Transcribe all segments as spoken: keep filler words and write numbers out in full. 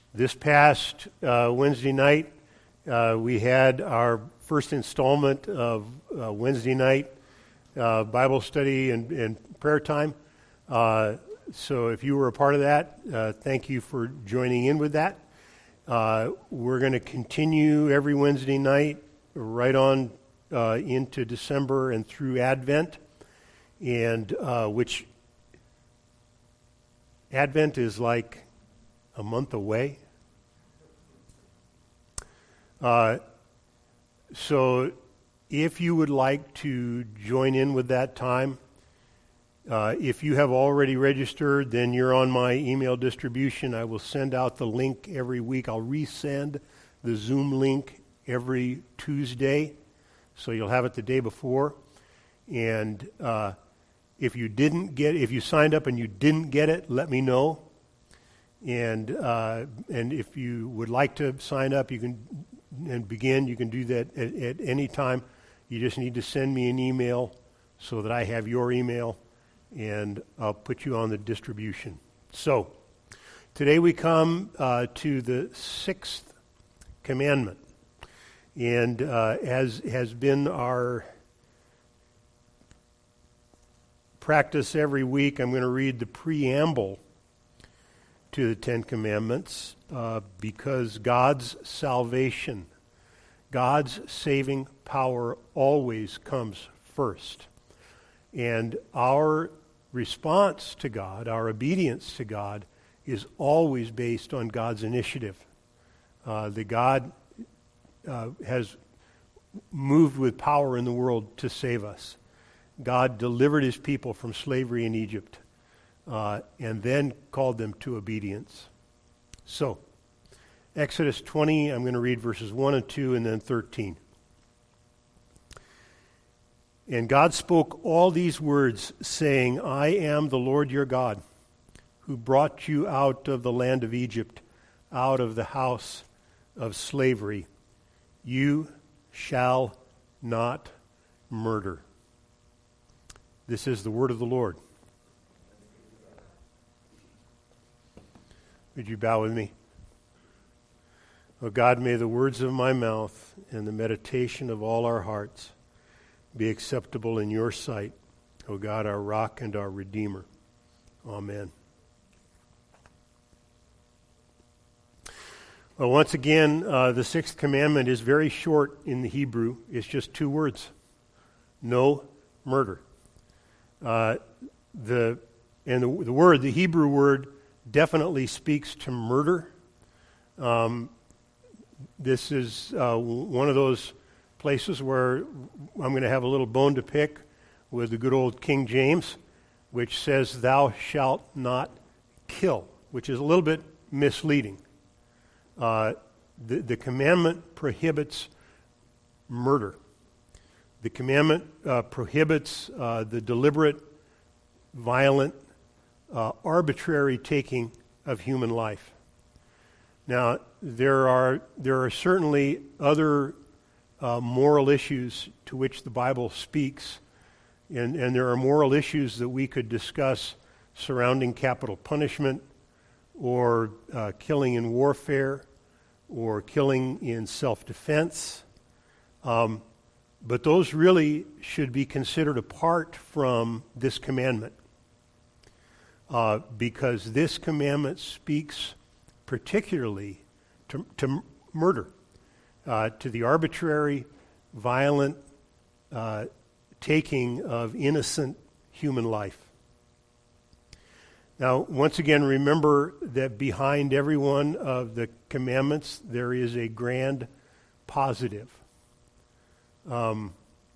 This past uh, Wednesday night, uh, we had our first installment of uh, Wednesday night uh, Bible study and, and prayer time. Uh, so if you were a part of that, uh, thank you for joining in with that. Uh, we're going to continue every Wednesday night right on uh, into December and through Advent, and uh, which Advent is like a month away. Uh, so if you would like to join in with that time, uh, if you have already registered, then you're on my email distribution. I will send out the link every week. I'll resend the Zoom link every Tuesday, so you'll have it the day before. And uh, if you didn't get, if you signed up and you didn't get it, let me know. And uh, and if you would like to sign up, you can and begin. You can do that at, at any time. You just need to send me an email so that I have your email, and I'll put you on the distribution. So today we come uh, to the sixth commandment, and uh, as has been our practice every week, I'm going to read the preamble to the Ten Commandments, uh, because God's salvation, God's saving power always comes first. And our response to God, our obedience to God, is always based on God's initiative. Uh, that God uh, has moved with power in the world to save us. God delivered his people from slavery in Egypt. Uh, and then called them to obedience. So, Exodus twenty, I'm going to read verses one and two and then thirteen. And God spoke all these words, saying, I am the Lord your God, who brought you out of the land of Egypt, out of the house of slavery. You shall not murder. This is the word of the Lord. Would you bow with me? Oh God, may the words of my mouth and the meditation of all our hearts be acceptable in your sight, O God, our rock and our redeemer. Amen. Well, once again, uh, the sixth commandment is very short in the Hebrew. It's just two words. No murder. Uh, the and the, the word, the Hebrew word, definitely speaks to murder. Um, this is uh, one of those places where I'm going to have a little bone to pick with the good old King James, which says, thou shalt not kill, which is a little bit misleading. Uh, the, the commandment prohibits murder. The commandment uh, prohibits uh, the deliberate, violent, Uh, arbitrary taking of human life. Now, there are there are certainly other uh, moral issues to which the Bible speaks, and, and there are moral issues that we could discuss surrounding capital punishment, or uh, killing in warfare, or killing in self-defense. Um, but those really should be considered apart from this commandment. Uh, because this commandment speaks particularly to, to murder, uh, to the arbitrary, violent uh, taking of innocent human life. Now, once again, remember that behind every one of the commandments, there is a grand positive. Um,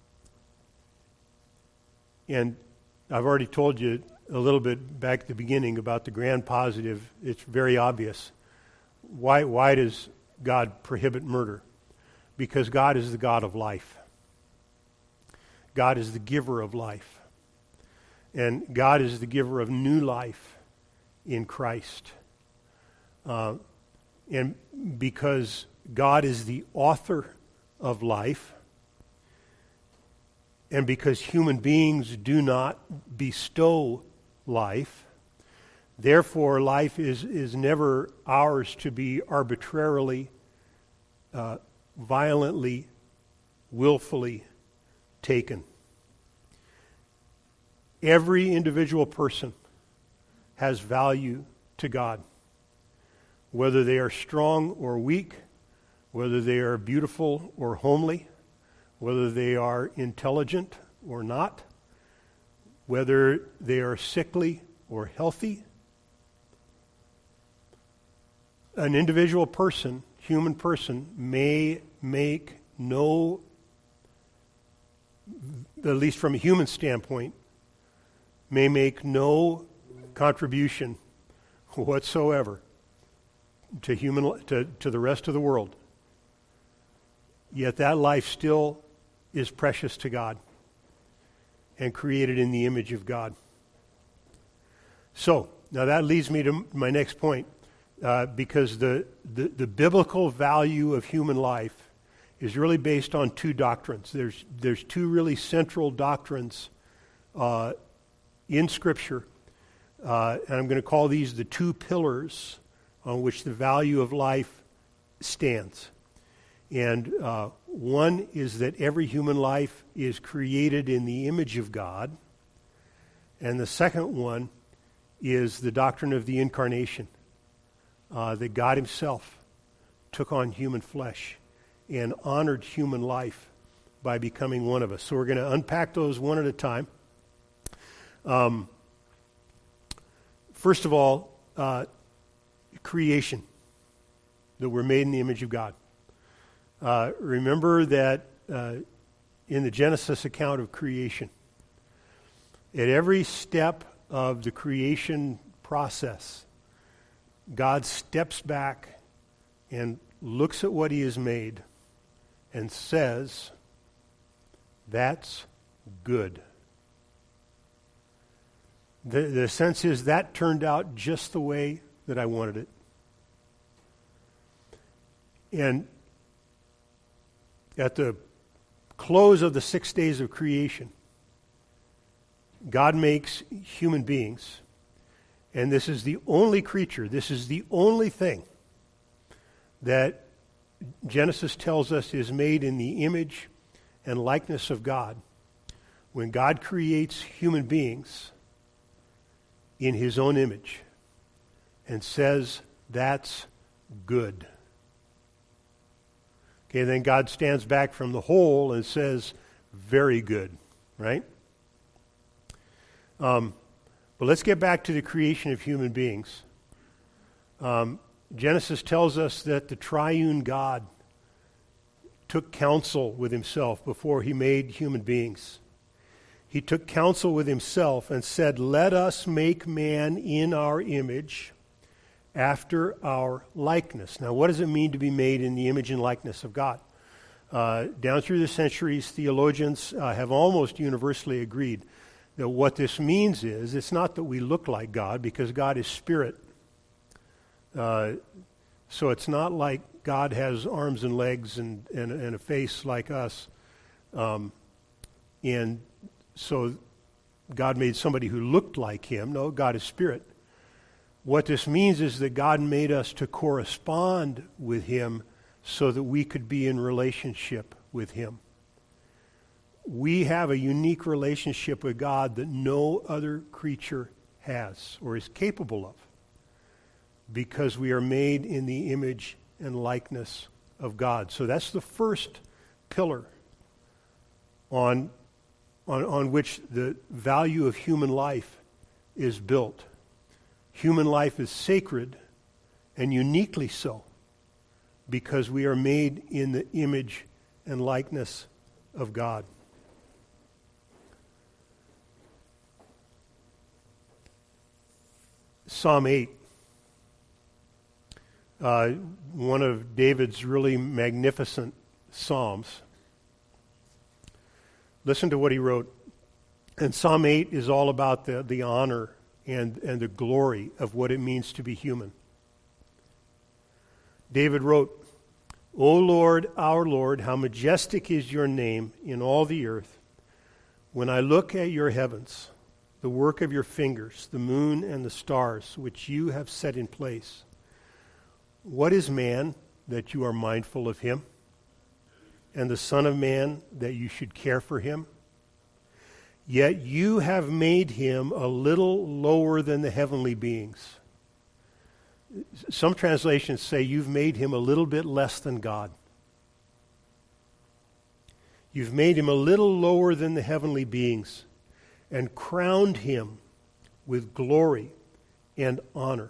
and I've already told you a little bit back at the beginning about the grand positive. It's very obvious. Why, why does God prohibit murder? Because God is the God of life. God is the giver of life. And God is the giver of new life in Christ. Uh, and because God is the author of life, and because human beings do not bestow life, Therefore, life is, is never ours to be arbitrarily, uh, violently, willfully taken. Every individual person has value to God. Whether they are strong or weak, whether they are beautiful or homely, whether they are intelligent or not, whether they are sickly or healthy. An individual person, human person, may make no, at least from a human standpoint, may make no contribution whatsoever to human to, to the rest of the world. Yet that life still is precious to God and created in the image of God. So, now that leads me to my next point, uh, because the, the, the biblical value of human life is really based on two doctrines. There's, there's two really central doctrines uh, in Scripture, uh, and I'm going to call these the two pillars on which the value of life stands. And uh, one is that every human life is created in the image of God. And the second one is the doctrine of the incarnation, uh, that God himself took on human flesh and honored human life by becoming one of us. So we're going to unpack those one at a time. Um, first of all, uh, creation, that we're made in the image of God. Uh, remember that uh, in the Genesis account of creation, at every step of the creation process, God steps back and looks at what he has made and says, "That's good." The, the sense is that turned out just the way that I wanted it. And at the close of the six days of creation, God makes human beings, and this is the only creature, this is the only thing that Genesis tells us is made in the image and likeness of God. When God creates human beings in his own image and says, "That's good." Okay, then God stands back from the whole and says, "Very good," right? Um, but let's get back to the creation of human beings. Um, Genesis tells us that the triune God took counsel with himself before he made human beings. He took counsel with himself and said, "Let us make man in our image, after our likeness." Now, what does it mean to be made in the image and likeness of God? Uh, down through the centuries, theologians uh, have almost universally agreed that what this means is, it's not that we look like God, because God is spirit. Uh, so it's not like God has arms and legs and, and, and a face like us. Um, and so God made somebody who looked like him. No, God is spirit. What this means is that God made us to correspond with him so that we could be in relationship with him. We have a unique relationship with God that no other creature has or is capable of, because we are made in the image and likeness of God. So that's the first pillar on, on, on which the value of human life is built. Human life is sacred, and uniquely so, because we are made in the image and likeness of God. Psalm eight, uh, one of David's really magnificent psalms. Listen to what he wrote. And Psalm eight is all about the, the honor and, and the glory of what it means to be human. David wrote, "O Lord, our Lord, how majestic is your name in all the earth. When I look at your heavens, the work of your fingers, the moon and the stars, which you have set in place. What is man that you are mindful of him, and the Son of Man that you should care for him? Yet you have made him a little lower than the heavenly beings. Some translations say you've made him a little bit less than God. You've made him a little lower than the heavenly beings and crowned him with glory and honor.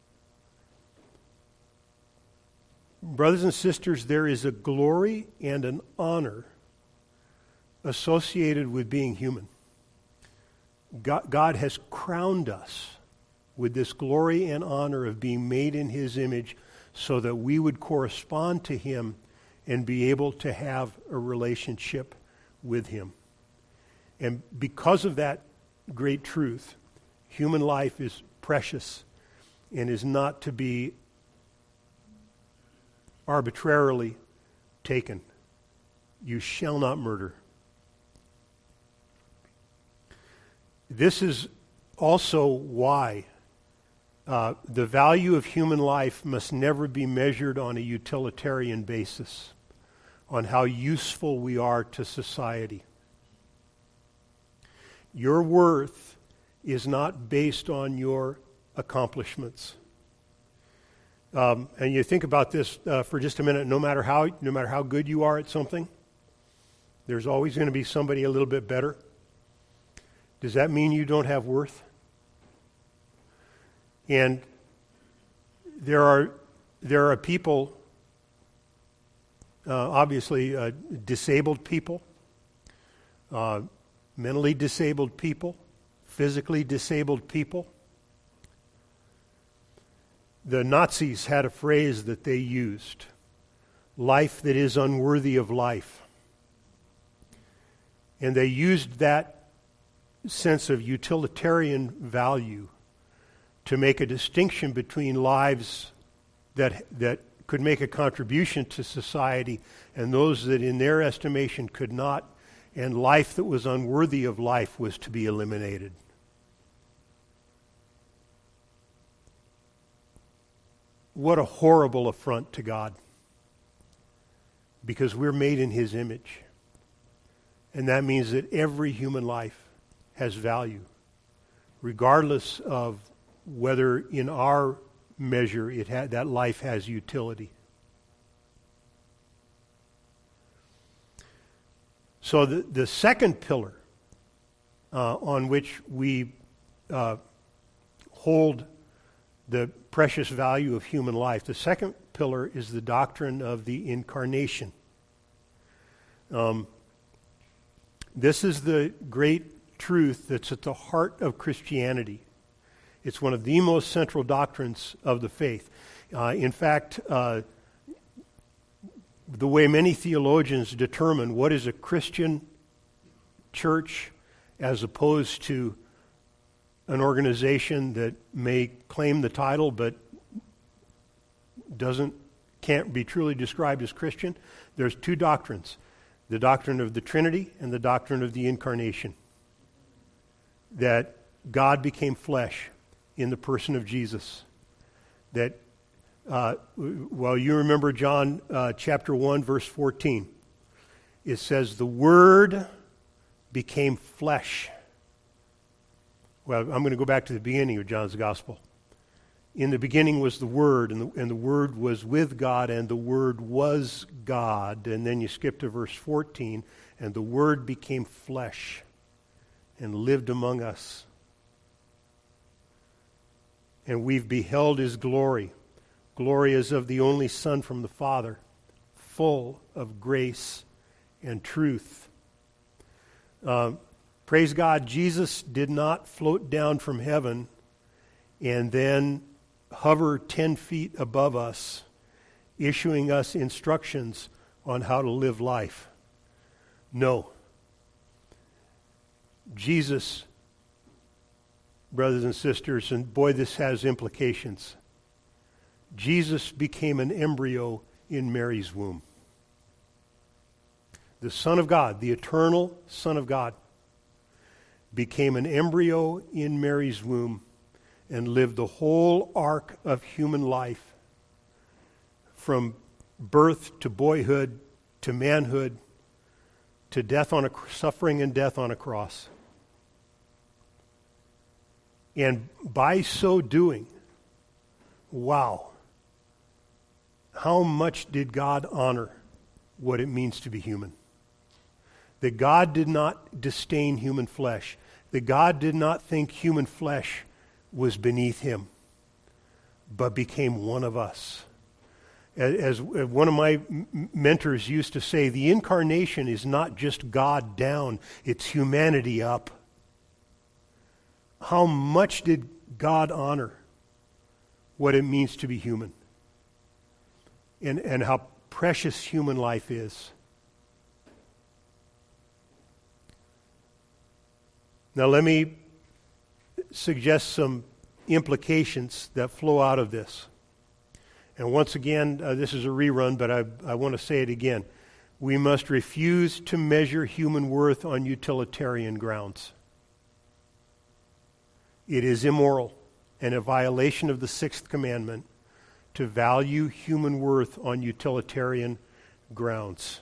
Brothers and sisters, there is a glory and an honor associated with being human. God, God has crowned us with this glory and honor of being made in his image so that we would correspond to him and be able to have a relationship with him. And because of that great truth, human life is precious and is not to be arbitrarily taken. You shall not murder. This is also why uh, the value of human life must never be measured on a utilitarian basis, on how useful we are to society. Your worth is not based on your accomplishments. Um, and you think about this uh, for just a minute. No matter how, no matter how good you are at something, there's always going to be somebody a little bit better. Does that mean you don't have worth? And there are there are people, uh, obviously uh, disabled people, uh, mentally disabled people, physically disabled people. The Nazis had a phrase that they used, life that is unworthy of life. And they used that sense of utilitarian value to make a distinction between lives that that could make a contribution to society and those that in their estimation could not, and life that was unworthy of life was to be eliminated. What a horrible affront to God, because we're made in his image. And that means that every human life has value, regardless of whether in our measure it ha- that life has utility. So the, the second pillar uh, on which we uh, hold the precious value of human life, the second pillar is the doctrine of the incarnation. Um, this is the great truth that's at the heart of Christianity. It's one of the most central doctrines of the faith. Uh, in fact, uh, the way many theologians determine what is a Christian church as opposed to an organization that may claim the title but doesn't can't be truly described as Christian, there's two doctrines: the doctrine of the Trinity and the doctrine of the incarnation. That God became flesh in the person of Jesus. That, uh, well, you remember John uh, chapter one, verse fourteen. It says, the Word became flesh. Well, I'm going to go back to the beginning of John's Gospel. In the beginning was the Word, and the, and the Word was with God, and the Word was God. And then you skip to verse fourteen, and the Word became flesh and lived among us. And we've beheld his glory. Glory as of the only Son from the Father, full of grace and truth. Uh, praise God, Jesus did not float down from heaven and then hover ten feet above us, issuing us instructions on how to live life. No. Jesus, brothers and sisters, and boy, this has implications. Jesus became an embryo in Mary's womb. The Son of God, the eternal Son of God. became an embryo in Mary's womb, and lived the whole arc of human life, from birth to boyhood to manhood to death on a suffering and death on a cross. And by so doing, wow, how much did God honor what it means to be human? That God did not disdain human flesh. That God did not think human flesh was beneath him, but became one of us. As, as one of my mentors used to say, the incarnation is not just God down, it's humanity up. How much did God honor what it means to be human? And, and how precious human life is. Now let me suggest some implications that flow out of this. And once again, uh, this is a rerun, but I, I want to say it again. We must refuse to measure human worth on utilitarian grounds. It is immoral and a violation of the sixth commandment to value human worth on utilitarian grounds.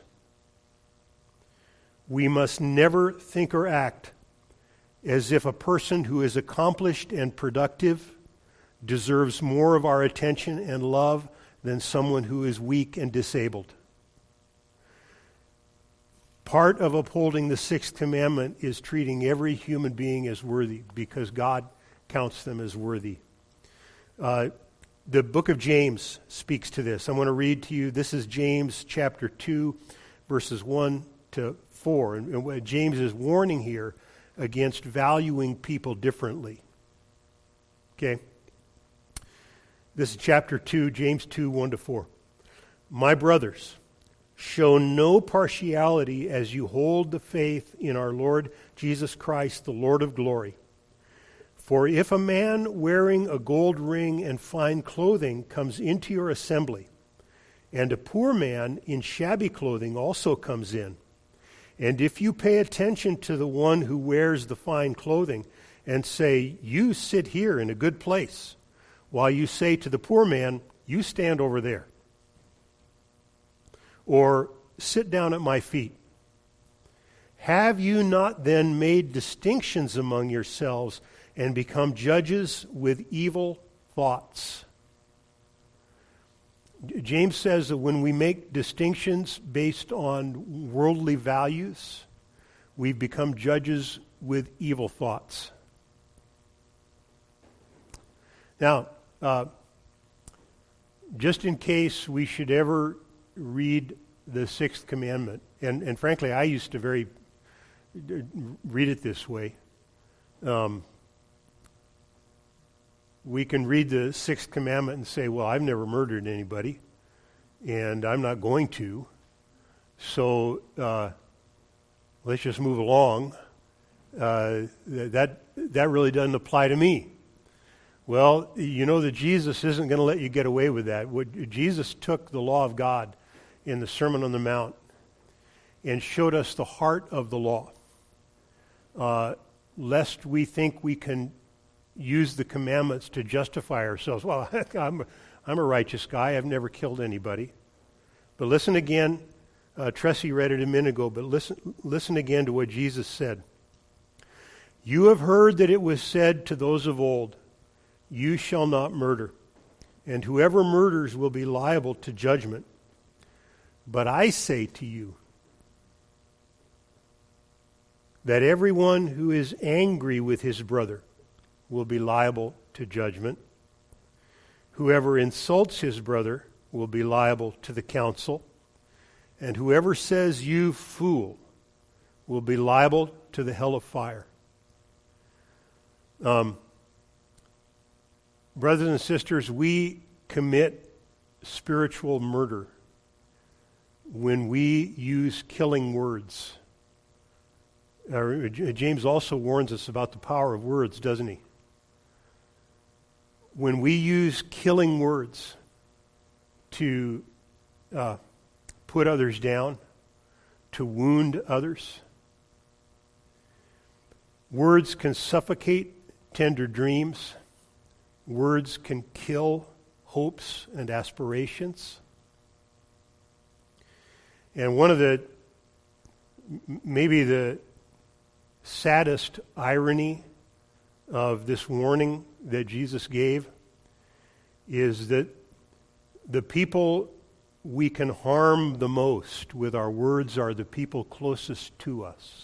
We must never think or act as if a person who is accomplished and productive deserves more of our attention and love than someone who is weak and disabled. Part of upholding the sixth commandment is treating every human being as worthy because God counts them as worthy. Uh, the book of James speaks to this. I want to read to you. This is James chapter two, verses one to four. And, and James is warning here against valuing people differently. Okay? This is chapter two, James two, one to four. My brothers, show no partiality as you hold the faith in our Lord Jesus Christ, the Lord of glory. For if a man wearing a gold ring and fine clothing comes into your assembly, and a poor man in shabby clothing also comes in, and if you pay attention to the one who wears the fine clothing and say, you sit here in a good place, while you say to the poor man, you stand over there, or sit down at my feet, have you not then made distinctions among yourselves and become judges with evil thoughts? James says that when we make distinctions based on worldly values, we become judges with evil thoughts. Now, uh, just in case we should ever read the sixth commandment, and, and frankly, I used to very read it this way. Um, we can read the sixth commandment and say, well, I've never murdered anybody, and I'm not going to, so uh, let's just move along. Uh, that that really doesn't apply to me. Well, you know that Jesus isn't going to let you get away with that. What, Jesus took the law of God in the Sermon on the Mount and showed us the heart of the law, uh, lest we think we can use the commandments to justify ourselves. Well, I'm, I'm a righteous guy. I've never killed anybody. But listen again. Uh, Tressie read it a minute ago, but listen, listen again to what Jesus said. You have heard that it was said to those of old, you shall not murder, and whoever murders will be liable to judgment. But I say to you that everyone who is angry with his brother will be liable to judgment. Whoever insults his brother will be liable to the council. And whoever says, you fool, will be liable to the hell of fire. Um, brothers and sisters, we commit spiritual murder when we use killing words. Uh, James also warns us about the power of words, doesn't he? When we use killing words to uh, put others down, to wound others, Words can suffocate tender dreams. Words can kill hopes and aspirations. And one of the, maybe the saddest irony of this warning that Jesus gave is that the people we can harm the most with our words are the people closest to us.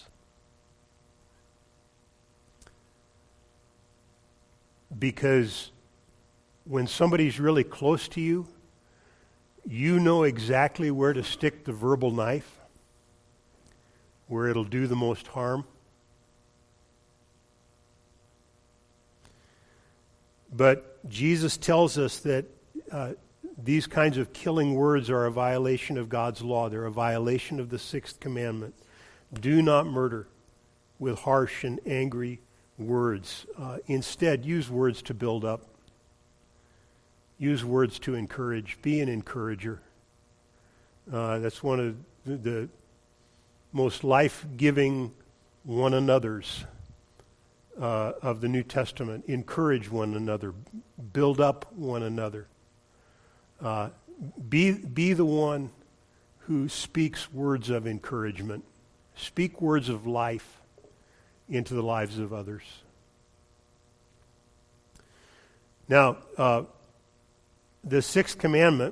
Because when somebody's really close to you, you know exactly where to stick the verbal knife, where it'll do the most harm. But Jesus tells us that uh, these kinds of killing words are a violation of God's law. They're a violation of the sixth commandment. Do not murder with harsh and angry words. Uh, instead, use words to build up. Use words to encourage. Be an encourager. Uh, that's one of the, the most life-giving one another's uh, of the New Testament. Encourage one another. Build up one another. Uh, be, be the one who speaks words of encouragement. Speak words of life into the lives of others. Now, uh, the sixth commandment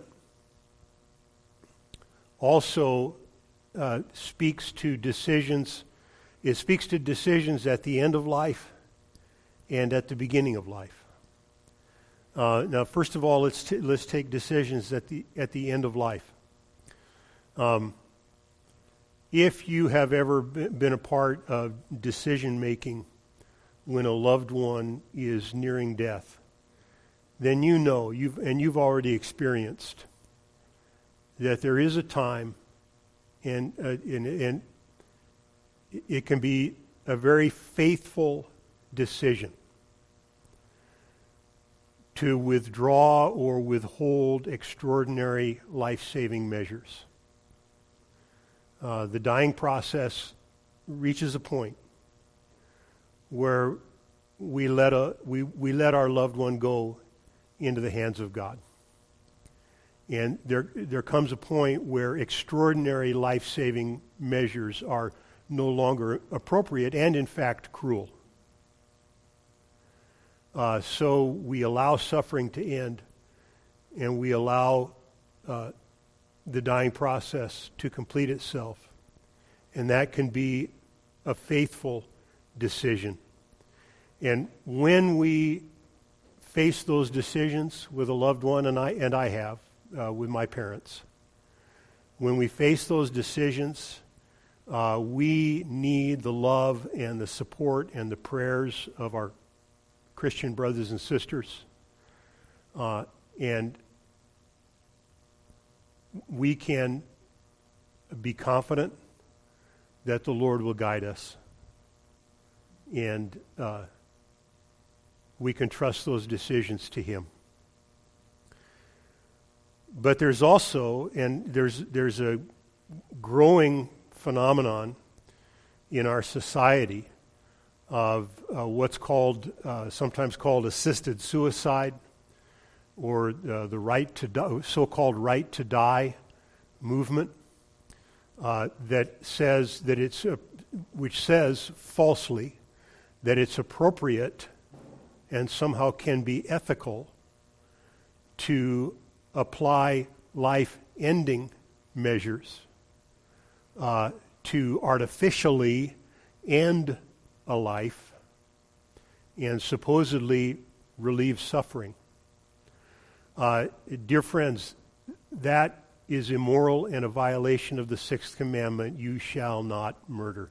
also uh, speaks to decisions. It speaks to decisions at the end of life and at the beginning of life. Uh, now, first of all, let's t- let's take decisions at the at the end of life. Um, if you have ever been a part of decision making when a loved one is nearing death, then you know you've and you've already experienced that there is a time, and uh, and, and it can be a very faithful decision to withdraw or withhold extraordinary life-saving measures. Uh, the dying process reaches a point where we let a we, we let our loved one go into the hands of God. And there there comes a point where extraordinary life-saving measures are no longer appropriate and, in fact, cruel. Uh, so we allow suffering to end, and we allow uh, the dying process to complete itself. And that can be a faithful decision. And when we face those decisions with a loved one, and I and I have uh, with my parents, when we face those decisions, uh, we need the love and the support and the prayers of our Christian brothers and sisters, uh, and we can be confident that the Lord will guide us, and uh, we can trust those decisions to Him. But there's also, and there's there's a growing phenomenon in our society of uh, what's called, uh, sometimes called assisted suicide, or uh, the right to die, so-called right to die movement, uh, that says that it's, uh, which says falsely that it's appropriate and somehow can be ethical to apply life-ending measures uh, to artificially end a life and supposedly relieve suffering. Uh, dear friends, that is immoral and a violation of the sixth commandment, you shall not murder.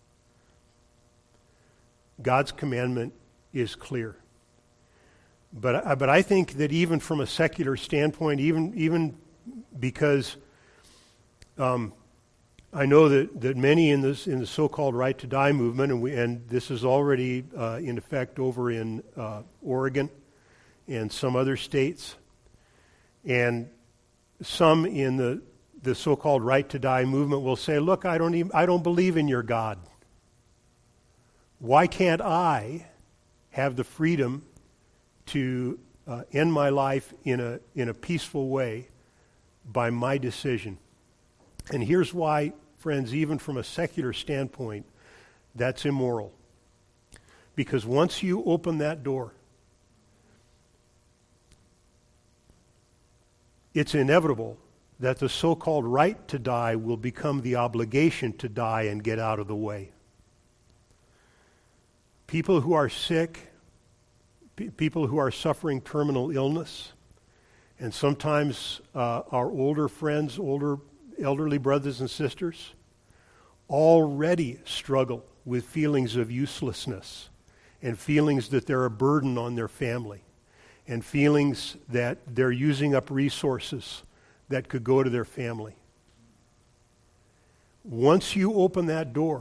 God's commandment is clear. But, uh, but I think that even from a secular standpoint, even, even because um, I know that, that many in this in the so-called right to die movement, and we, and this is already uh, in effect over in uh, Oregon and some other states, and some in the the so-called right to die movement will say, "Look, I don't even I don't believe in your God. Why can't I have the freedom to uh, end my life in a in a peaceful way by my decision? And here's why, friends, even from a secular standpoint, that's immoral. Because once you open that door, it's inevitable that the so-called right to die will become the obligation to die and get out of the way. People who are sick, pe- people who are suffering terminal illness, and sometimes uh, our older friends, older elderly brothers and sisters, already struggle with feelings of uselessness and feelings that they're a burden on their family and feelings that they're using up resources that could go to their family. Once you open that door,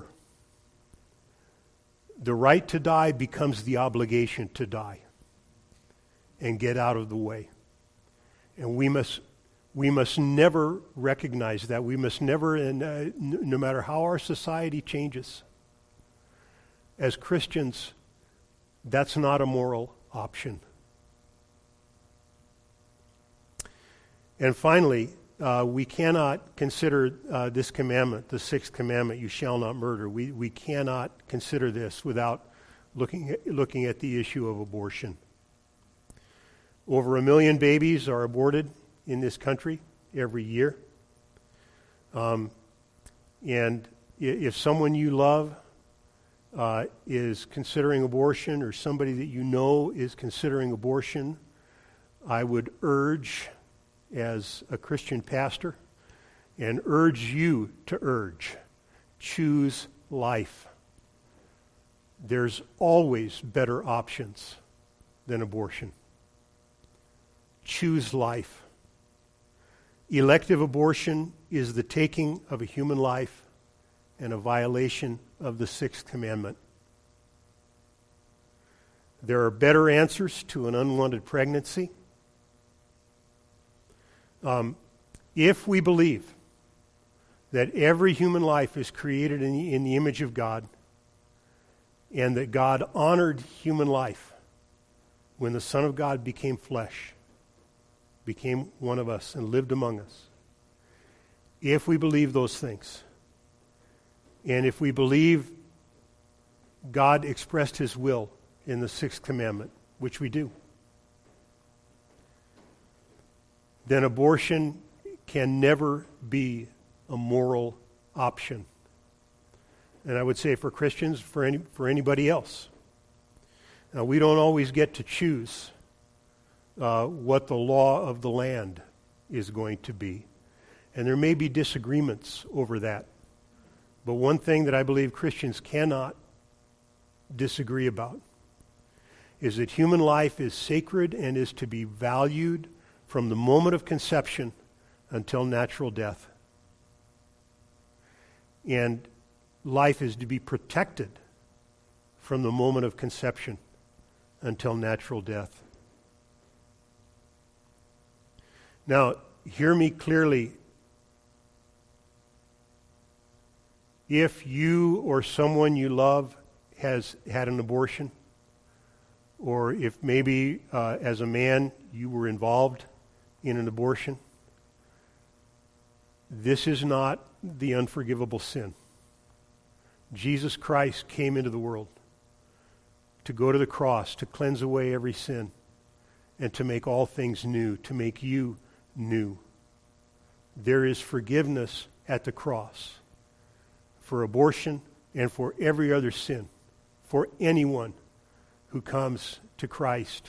the right to die becomes the obligation to die and get out of the way. And we must we must never recognize that. We must never, and uh, n- no matter how our society changes, as Christians, that's not a moral option. And finally, uh, we cannot consider uh, this commandment, the sixth commandment, you shall not murder. We we cannot consider this without looking at, looking at the issue of abortion. Over a million babies are aborted in this country every year. Um, and if someone you love uh, is considering abortion, or somebody that you know is considering abortion, I would urge, as a Christian pastor, and urge you to urge, choose life. There's always better options than abortion. Choose life. Elective abortion is the taking of a human life and a violation of the sixth commandment. There are better answers to an unwanted pregnancy. Um, if we believe that every human life is created in the, in the image of God, and that God honored human life when the Son of God became flesh, became one of us and lived among us. If we believe those things, and if we believe God expressed his will in the sixth commandment, which we do, then abortion can never be a moral option. And I would say for Christians, for any for anybody else. Now, we don't always get to choose Uh, what the law of the land is going to be. And there may be disagreements over that. But one thing that I believe Christians cannot disagree about is that human life is sacred and is to be valued from the moment of conception until natural death. And life is to be protected from the moment of conception until natural death. Now, hear me clearly. If you or someone you love has had an abortion, or if maybe uh, as a man you were involved in an abortion, this is not the unforgivable sin. Jesus Christ came into the world to go to the cross, to cleanse away every sin, and to make all things new, to make you new. There is forgiveness at the cross for abortion and for every other sin, for anyone who comes to Christ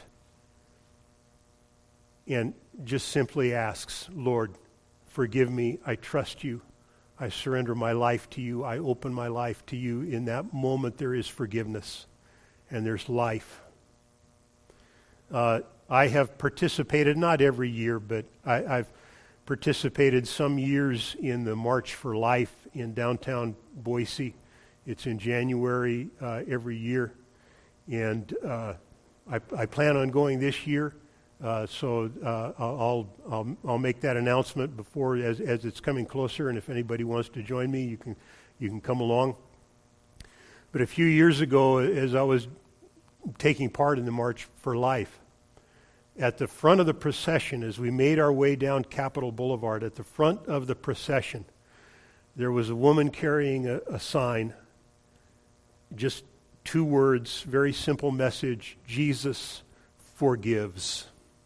and just simply asks, Lord, forgive me, I trust you, I surrender my life to you, I open my life to you. In that moment there is forgiveness and there's life. Uh, I have participated, not every year, but I, I've participated some years in the March for Life in downtown Boise. It's in January uh, every year. And uh, I, I plan on going this year. Uh, so uh, I'll, I'll I'll make that announcement before as as it's coming closer. And if anybody wants to join me, you can you can come along. But a few years ago, as I was taking part in the March for Life, at the front of the procession, as we made our way down Capitol Boulevard, at the front of the procession, there was a woman carrying a, a sign, just two words, very simple message: Jesus forgives.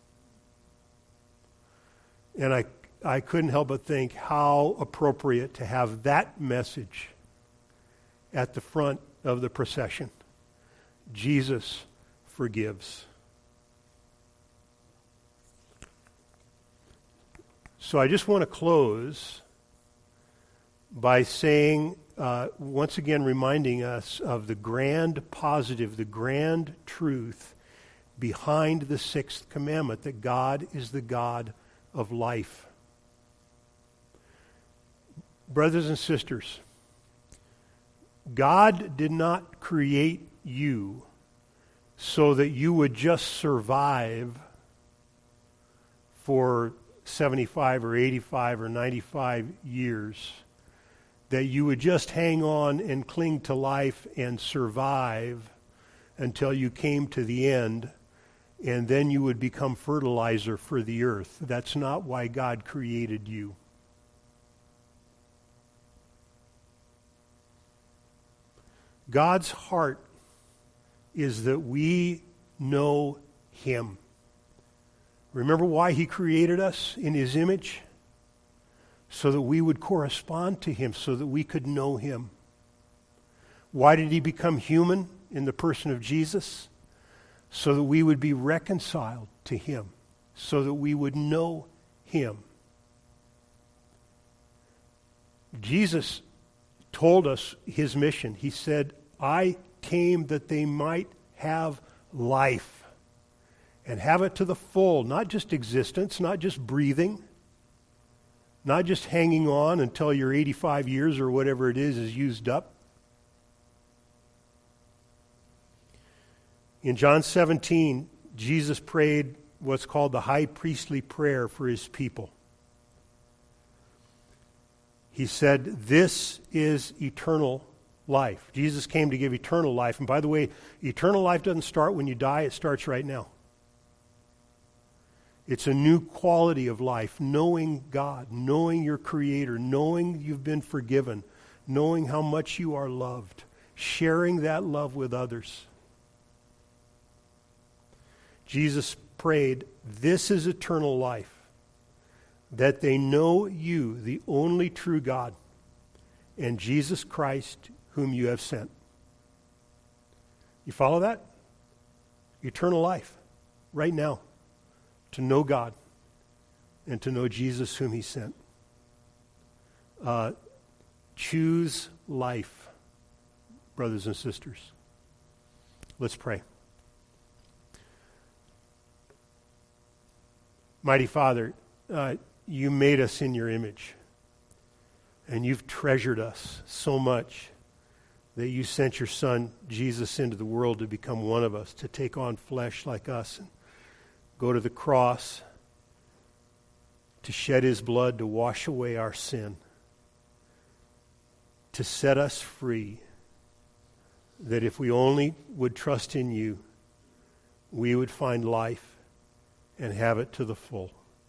And I, I couldn't help but think how appropriate to have that message at the front of the procession. Jesus forgives. So I just want to close by saying, uh, once again, reminding us of the grand positive, the grand truth behind the sixth commandment, that God is the God of life. Brothers and sisters, God did not create you so that you would just survive for seventy-five or eighty-five or ninety-five years, that you would just hang on and cling to life and survive until you came to the end, and then you would become fertilizer for the earth. That's not why God created you. God's heart is that we know Him. Remember why He created us in His image? So that we would correspond to Him, so that we could know Him. Why did He become human in the person of Jesus? So that we would be reconciled to Him, so that we would know Him. Jesus told us His mission. He said, I came that they might have life, and have it to the full, not just existence, not just breathing, not just hanging on until your eighty-five years or whatever it is is used up. In John seventeen, Jesus prayed what's called the high priestly prayer for His people. He said, this is eternal life. Jesus came to give eternal life. And by the way, eternal life doesn't start when you die, it starts right now. It's a new quality of life, knowing God, knowing your Creator, knowing you've been forgiven, knowing how much you are loved, sharing that love with others. Jesus prayed, this is eternal life, that they know you, the only true God, and Jesus Christ, whom you have sent. You follow that? Eternal life, right now. To know God and to know Jesus whom He sent. Uh, choose life, brothers and sisters. Let's pray. Mighty Father, uh, you made us in your image, and you've treasured us so much that you sent your Son, Jesus, into the world to become one of us, to take on flesh like us, and go to the cross to shed His blood to wash away our sin, to set us free, that if we only would trust in you, we would find life and have it to the full.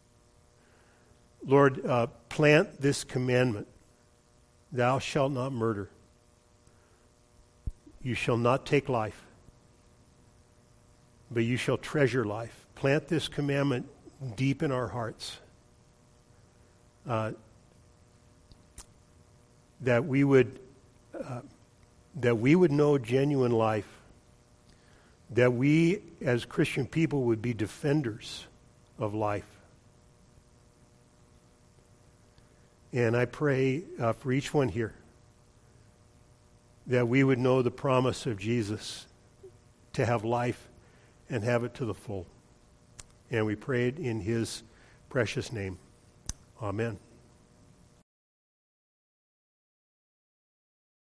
Lord, uh, plant this commandment, thou shalt not murder. You shall not take life, but you shall treasure life. Plant this commandment deep in our hearts, uh, that we would uh, that we would know genuine life, that we as Christian people would be defenders of life. And I pray uh, for each one here that we would know the promise of Jesus to have life and have it to the full. And we pray it in His precious name. Amen.